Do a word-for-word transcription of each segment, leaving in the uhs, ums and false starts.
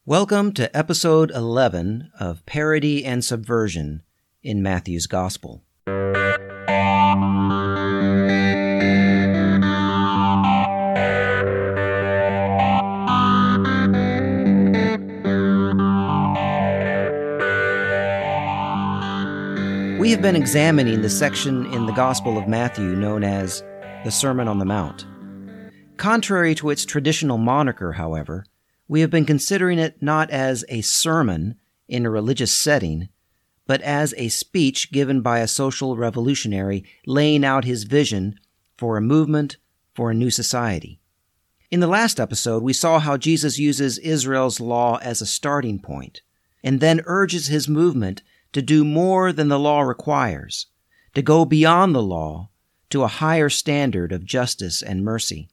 Welcome to episode eleven of Parody and Subversion in Matthew's Gospel. We have been examining the section in the Gospel of Matthew known as the Sermon on the Mount. Contrary to its traditional moniker, however, we have been considering it not as a sermon in a religious setting, but as a speech given by a social revolutionary laying out his vision for a movement for a new society. In the last episode, we saw how Jesus uses Israel's law as a starting point, and then urges his movement to do more than the law requires, to go beyond the law to a higher standard of justice and mercy.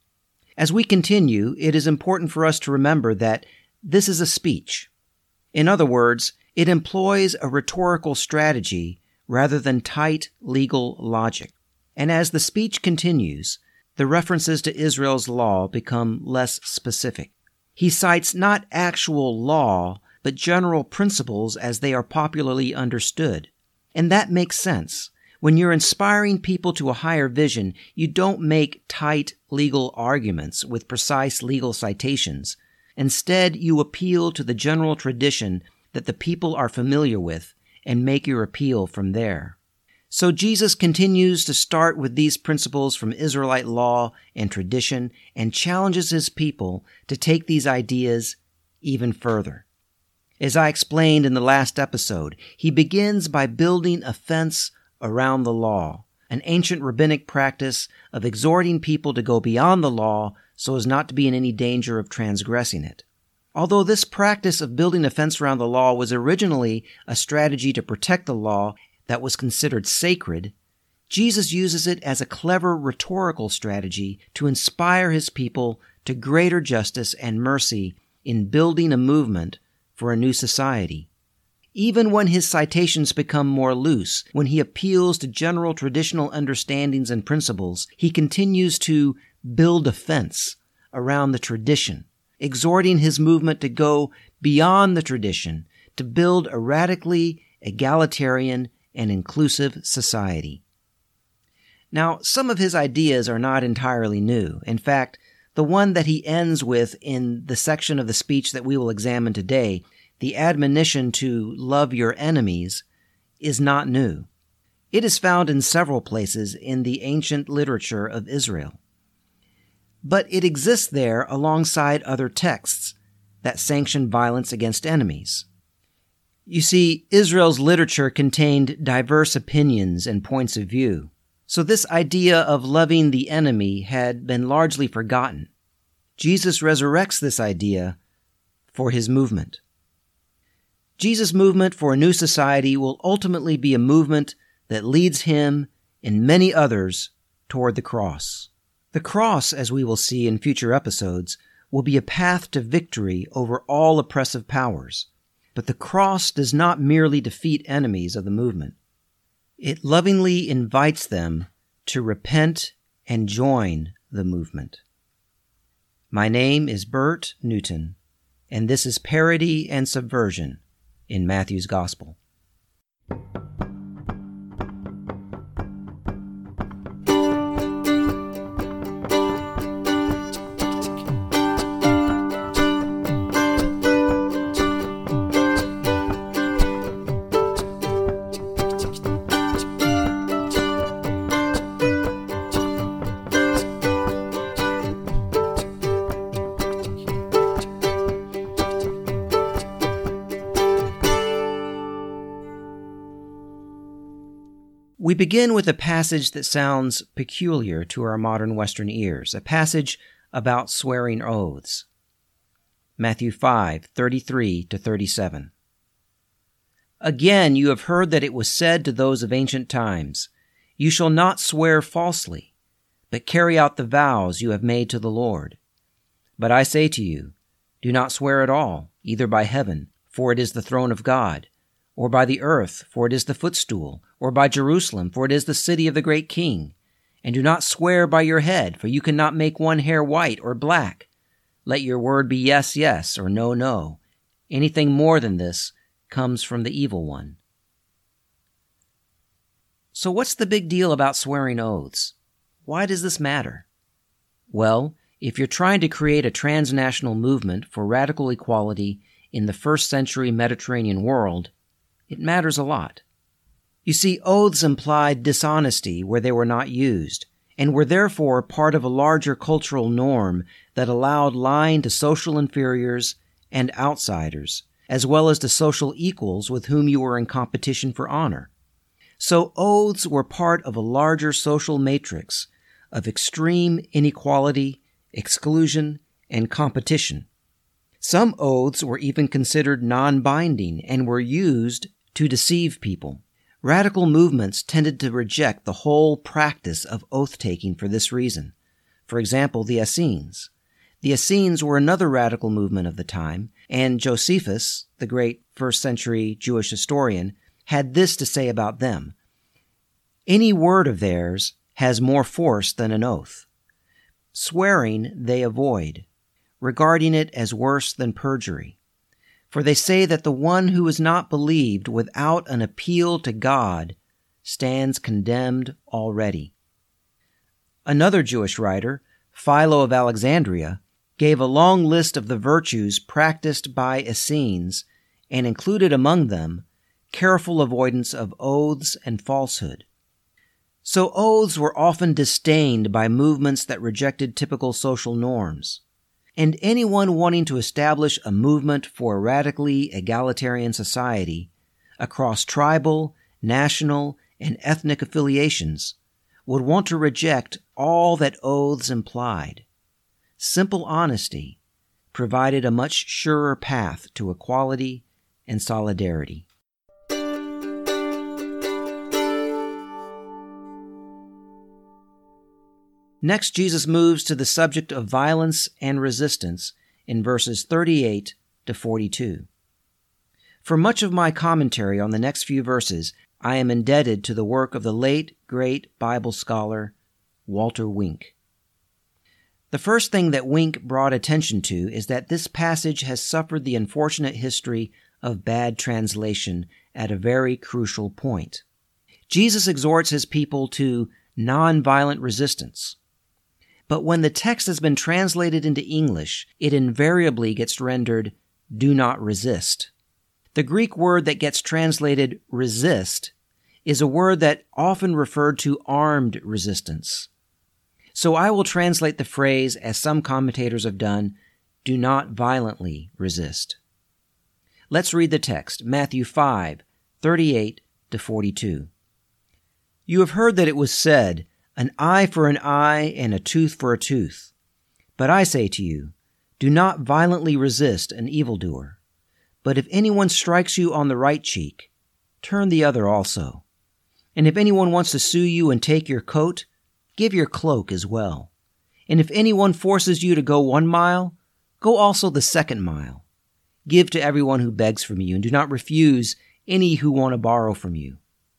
As we continue, it is important for us to remember that this is a speech. In other words, it employs a rhetorical strategy rather than tight legal logic. And as the speech continues, the references to Israel's law become less specific. He cites not actual law, but general principles as they are popularly understood. And that makes sense. When you're inspiring people to a higher vision, you don't make tight legal arguments with precise legal citations. Instead, you appeal to the general tradition that the people are familiar with and make your appeal from there. So Jesus continues to start with these principles from Israelite law and tradition and challenges his people to take these ideas even further. As I explained in the last episode, he begins by building a fence around the law, an ancient rabbinic practice of exhorting people to go beyond the law so as not to be in any danger of transgressing it. Although this practice of building a fence around the law was originally a strategy to protect the law that was considered sacred, Jesus uses it as a clever rhetorical strategy to inspire his people to greater justice and mercy in building a movement for a new society. Even when his citations become more loose, when he appeals to general traditional understandings and principles, he continues to build a fence around the tradition, exhorting his movement to go beyond the tradition, to build a radically egalitarian and inclusive society. Now, some of his ideas are not entirely new. In fact, the one that he ends with in the section of the speech that we will examine today, the admonition to love your enemies, is not new. It is found in several places in the ancient literature of Israel. But it exists there alongside other texts that sanction violence against enemies. You see, Israel's literature contained diverse opinions and points of view, so this idea of loving the enemy had been largely forgotten. Jesus resurrects this idea for his movement. Jesus' movement for a new society will ultimately be a movement that leads him and many others toward the cross. The cross, as we will see in future episodes, will be a path to victory over all oppressive powers. But the cross does not merely defeat enemies of the movement. It lovingly invites them to repent and join the movement. My name is Bert Newton, and this is Parody and Subversion in Matthew's Gospel. We begin with a passage that sounds peculiar to our modern Western ears, a passage about swearing oaths. Matthew five, thirty-three to thirty-seven. Again, you have heard that it was said to those of ancient times, "You shall not swear falsely, but carry out the vows you have made to the Lord." But I say to you, do not swear at all, either by heaven, for it is the throne of God, or by the earth, for it is the footstool, or by Jerusalem, for it is the city of the great King. And do not swear by your head, for you cannot make one hair white or black. Let your word be yes, yes, or no, no. Anything more than this comes from the evil one. So what's the big deal about swearing oaths? Why does this matter? Well, if you're trying to create a transnational movement for radical equality in the first century Mediterranean world, it matters a lot. You see, oaths implied dishonesty where they were not used, and were therefore part of a larger cultural norm that allowed lying to social inferiors and outsiders, as well as to social equals with whom you were in competition for honor. So oaths were part of a larger social matrix of extreme inequality, exclusion, and competition. Some oaths were even considered non-binding and were used to deceive people. Radical movements tended to reject the whole practice of oath-taking for this reason. For example, the Essenes. The Essenes were another radical movement of the time, and Josephus, the great first-century Jewish historian, had this to say about them. Any word of theirs has more force than an oath. Swearing they avoid, regarding it as worse than perjury. For they say that the one who is not believed without an appeal to God stands condemned already. Another Jewish writer, Philo of Alexandria, gave a long list of the virtues practiced by Essenes and included among them careful avoidance of oaths and falsehood. So oaths were often disdained by movements that rejected typical social norms. And anyone wanting to establish a movement for a radically egalitarian society across tribal, national, and ethnic affiliations would want to reject all that oaths implied. Simple honesty provided a much surer path to equality and solidarity. Next, Jesus moves to the subject of violence and resistance in verses thirty-eight to forty-two. For much of my commentary on the next few verses, I am indebted to the work of the late, great Bible scholar Walter Wink. The first thing that Wink brought attention to is that this passage has suffered the unfortunate history of bad translation at a very crucial point. Jesus exhorts his people to nonviolent resistance. But when the text has been translated into English, it invariably gets rendered, do not resist. The Greek word that gets translated resist is a word that often referred to armed resistance. So I will translate the phrase, as some commentators have done, do not violently resist. Let's read the text, Matthew five, thirty-eight to forty-two. You have heard that it was said, an eye for an eye and a tooth for a tooth. But I say to you, do not violently resist an evildoer. But if anyone strikes you on the right cheek, turn the other also. And if anyone wants to sue you and take your coat, give your cloak as well. And if anyone forces you to go one mile, go also the second mile. Give to everyone who begs from you, and do not refuse any who want to borrow from you.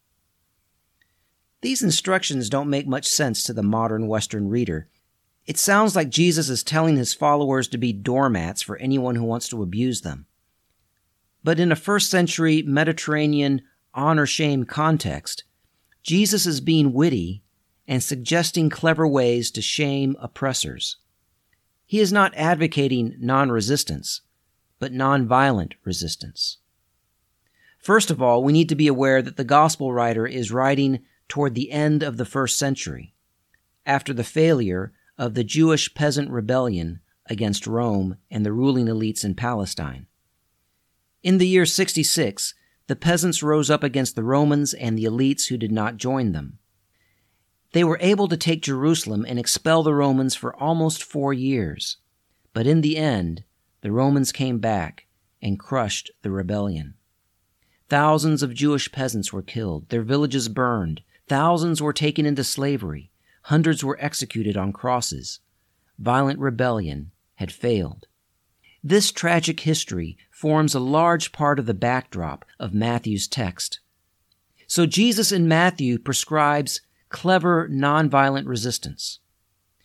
These instructions don't make much sense to the modern Western reader. It sounds like Jesus is telling his followers to be doormats for anyone who wants to abuse them. But in a first century Mediterranean honor-shame context, Jesus is being witty and suggesting clever ways to shame oppressors. He is not advocating non-resistance, but non-violent resistance. First of all, we need to be aware that the gospel writer is writing toward the end of the first century, after the failure of the Jewish peasant rebellion against Rome and the ruling elites in Palestine. In the year sixty-six, the peasants rose up against the Romans and the elites who did not join them. They were able to take Jerusalem and expel the Romans for almost four years, but in the end, the Romans came back and crushed the rebellion. Thousands of Jewish peasants were killed, their villages burned, thousands were taken into slavery, hundreds were executed on crosses. Violent rebellion had failed. This tragic history forms a large part of the backdrop of Matthew's text. So Jesus in Matthew prescribes clever nonviolent resistance.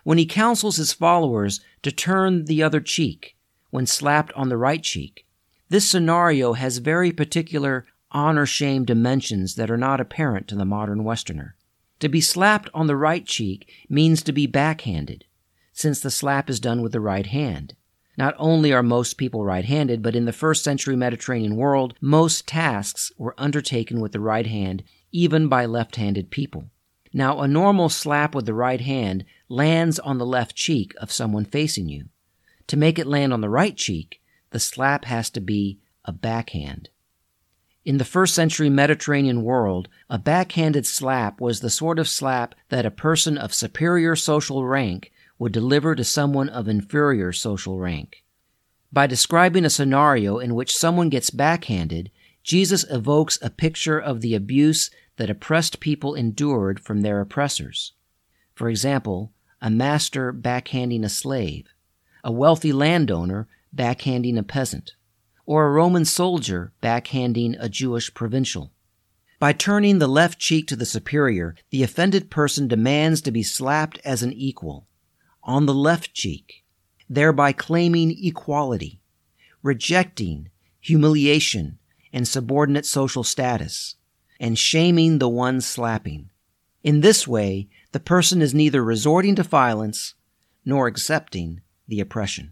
when he counsels his followers to turn the other cheek when slapped on the right cheek. This scenario has very particular honor-shame dimensions that are not apparent to the modern Westerner. To be slapped on the right cheek means to be backhanded, since the slap is done with the right hand. Not only are most people right-handed, but in the first century Mediterranean world, most tasks were undertaken with the right hand, even by left-handed people. Now, a normal slap with the right hand lands on the left cheek of someone facing you. To make it land on the right cheek, the slap has to be a backhand. In the first century Mediterranean world, a backhanded slap was the sort of slap that a person of superior social rank would deliver to someone of inferior social rank. By describing a scenario in which someone gets backhanded, Jesus evokes a picture of the abuse that oppressed people endured from their oppressors. For example, a master backhanding a slave, a wealthy landowner backhanding a peasant, or a Roman soldier backhanding a Jewish provincial. By turning the left cheek to the superior, the offended person demands to be slapped as an equal, on the left cheek, thereby claiming equality, rejecting humiliation and subordinate social status, and shaming the one slapping. In this way, the person is neither resorting to violence nor accepting the oppression.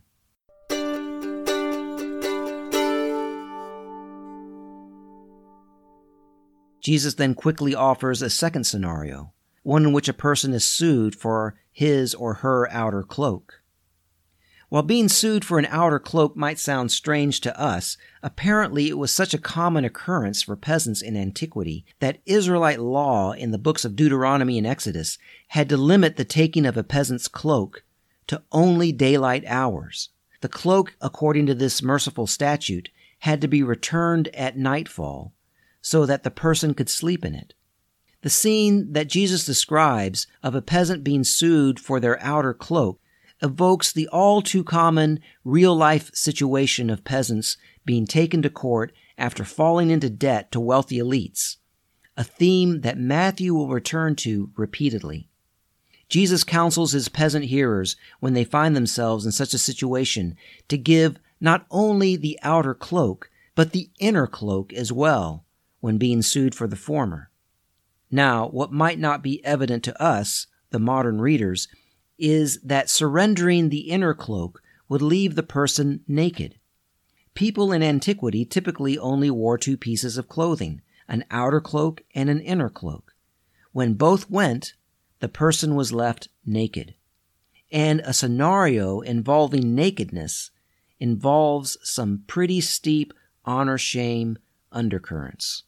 Jesus then quickly offers a second scenario, one in which a person is sued for his or her outer cloak. While being sued for an outer cloak might sound strange to us, apparently it was such a common occurrence for peasants in antiquity that Israelite law in the books of Deuteronomy and Exodus had to limit the taking of a peasant's cloak to only daylight hours. The cloak, according to this merciful statute, had to be returned at nightfall so that the person could sleep in it. The scene that Jesus describes of a peasant being sued for their outer cloak evokes the all-too-common real-life situation of peasants being taken to court after falling into debt to wealthy elites, a theme that Matthew will return to repeatedly. Jesus counsels his peasant hearers, when they find themselves in such a situation, to give not only the outer cloak, but the inner cloak as well, when being sued for the former. Now, what might not be evident to us, the modern readers, is that surrendering the inner cloak would leave the person naked. People in antiquity typically only wore two pieces of clothing, an outer cloak and an inner cloak. When both went, the person was left naked. And a scenario involving nakedness involves some pretty steep honor-shame undercurrents.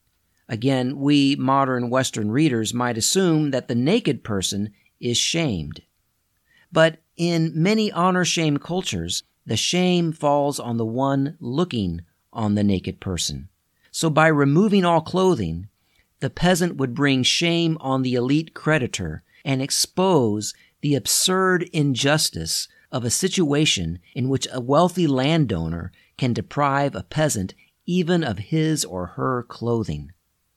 Again, we modern Western readers might assume that the naked person is shamed. But in many honor-shame cultures, the shame falls on the one looking on the naked person. So by removing all clothing, the peasant would bring shame on the elite creditor and expose the absurd injustice of a situation in which a wealthy landowner can deprive a peasant even of his or her clothing.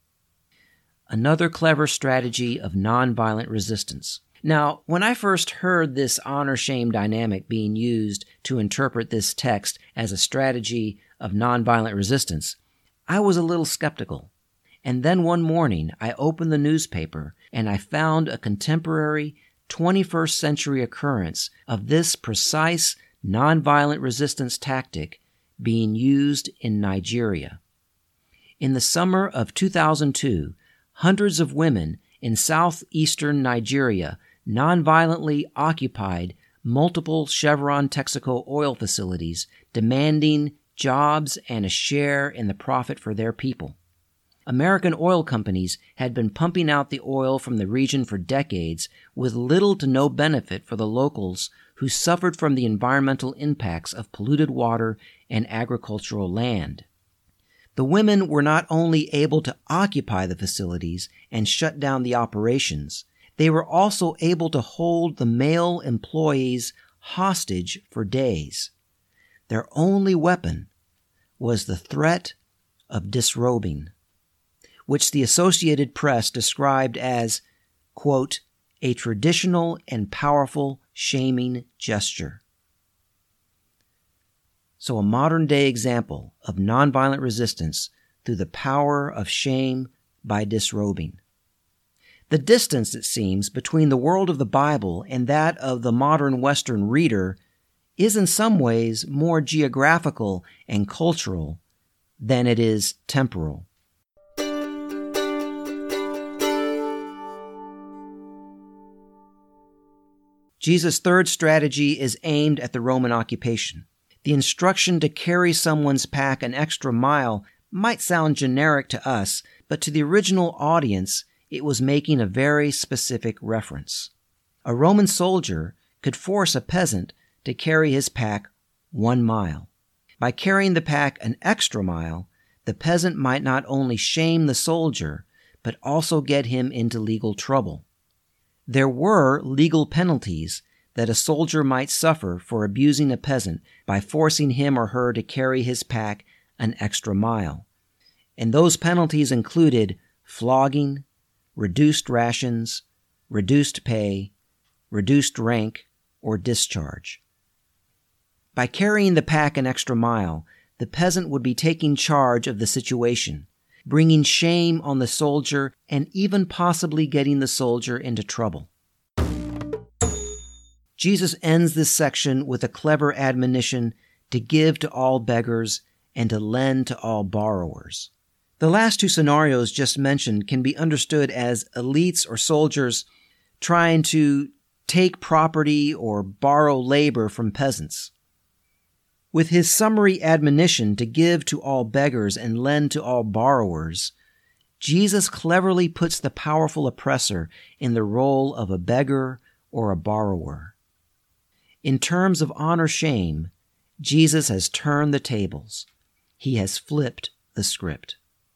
Another clever strategy of nonviolent resistance. Now, when I first heard this honor-shame dynamic being used to interpret this text as a strategy of nonviolent resistance, I was a little skeptical. And then one morning, I opened the newspaper and I found a contemporary twenty-first century occurrence of this precise nonviolent resistance tactic being used in Nigeria. In the summer of two thousand two, hundreds of women in southeastern Nigeria nonviolently occupied multiple Chevron Texaco oil facilities, demanding jobs and a share in the profit for their people. American oil companies had been pumping out the oil from the region for decades with little to no benefit for the locals who suffered from the environmental impacts of polluted water and agricultural land. The women were not only able to occupy the facilities and shut down the operations, they were also able to hold the male employees hostage for days. Their only weapon was the threat of disrobing, which the Associated Press described as, quote, a traditional and powerful shaming gesture. So a modern-day example of nonviolent resistance through the power of shame by disrobing. The distance, it seems, between the world of the Bible and that of the modern Western reader is in some ways more geographical and cultural than it is temporal. Jesus' third strategy is aimed at the Roman occupation. The instruction to carry someone's pack an extra mile might sound generic to us, but to the original audience, it was making a very specific reference. A Roman soldier could force a peasant to carry his pack one mile. By carrying the pack an extra mile, the peasant might not only shame the soldier, but also get him into legal trouble. There were legal penalties that a soldier might suffer for abusing a peasant by forcing him or her to carry his pack an extra mile. And those penalties included flogging, reduced rations, reduced pay, reduced rank, or discharge. By carrying the pack an extra mile, the peasant would be taking charge of the situation, bringing shame on the soldier and even possibly getting the soldier into trouble. Jesus ends this section with a clever admonition to give to all beggars and to lend to all borrowers. The last two scenarios just mentioned can be understood as elites or soldiers trying to take property or borrow labor from peasants. With his summary admonition to give to all beggars and lend to all borrowers, Jesus cleverly puts the powerful oppressor in the role of a beggar or a borrower. In terms of honor-shame, Jesus has turned the tables. He has flipped the script.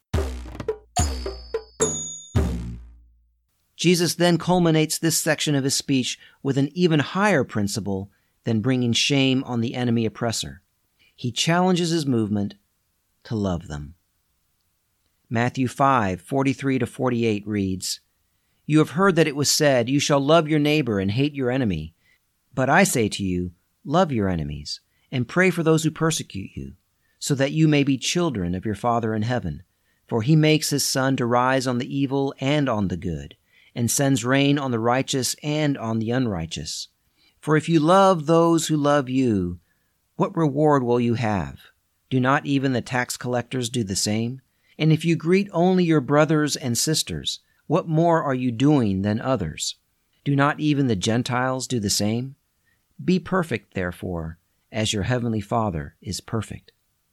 Jesus then culminates this section of his speech with an even higher principle than bringing shame on the enemy oppressor. He challenges his movement to love them. Matthew five, forty-three to forty-eight reads, "You have heard that it was said, 'You shall love your neighbor and hate your enemy.' But I say to you, love your enemies, and pray for those who persecute you, so that you may be children of your Father in heaven. For he makes his sun to rise on the evil and on the good, and sends rain on the righteous and on the unrighteous. For if you love those who love you, what reward will you have? Do not even the tax collectors do the same? And if you greet only your brothers and sisters, what more are you doing than others? Do not even the Gentiles do the same? Be perfect, therefore, as your heavenly Father is perfect."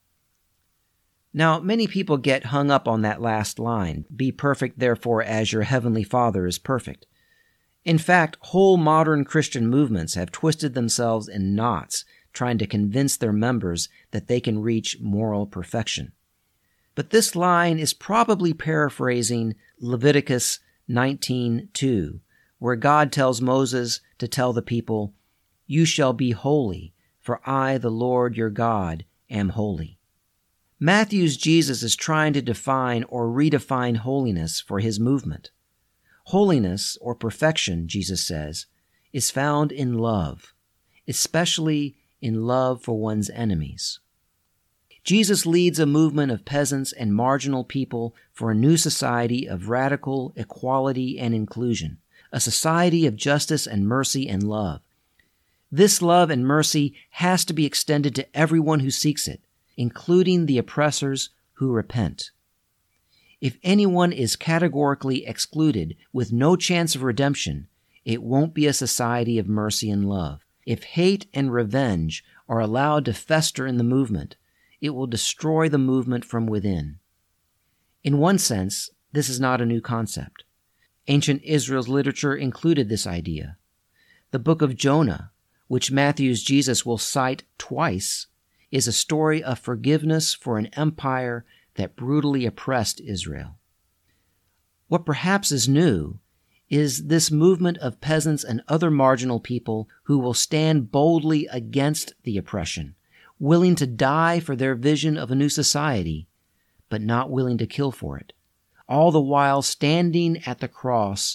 Now, many people get hung up on that last line, "Be perfect, therefore, as your heavenly Father is perfect." In fact, whole modern Christian movements have twisted themselves in knots trying to convince their members that they can reach moral perfection. But this line is probably paraphrasing Leviticus nineteen two, where God tells Moses to tell the people, "You shall be holy, for I, the Lord your God, am holy." Matthew's Jesus is trying to define or redefine holiness for his movement. Holiness, or perfection, Jesus says, is found in love, especially in love for one's enemies. Jesus leads a movement of peasants and marginal people for a new society of radical equality and inclusion, a society of justice and mercy and love. This love and mercy has to be extended to everyone who seeks it, including the oppressors who repent. If anyone is categorically excluded with no chance of redemption, it won't be a society of mercy and love. If hate and revenge are allowed to fester in the movement, it will destroy the movement from within. In one sense, this is not a new concept. Ancient Israel's literature included this idea. The book of Jonah, which Matthew's Jesus will cite twice, is a story of forgiveness for an empire that brutally oppressed Israel. What perhaps is new is this movement of peasants and other marginal people who will stand boldly against the oppression, willing to die for their vision of a new society, but not willing to kill for it, all the while standing at the cross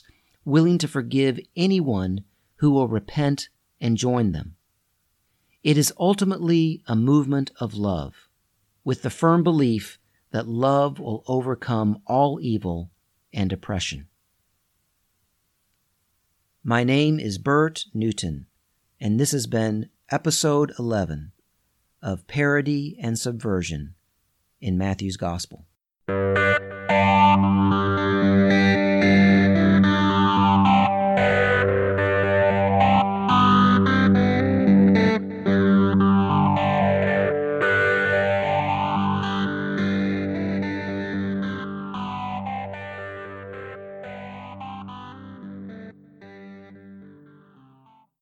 willing to forgive anyone who will repent and join them. It is ultimately a movement of love, with the firm belief that love will overcome all evil and oppression. My name is Bert Newton, and this has been Episode eleven of Parody and Subversion in Matthew's Gospel.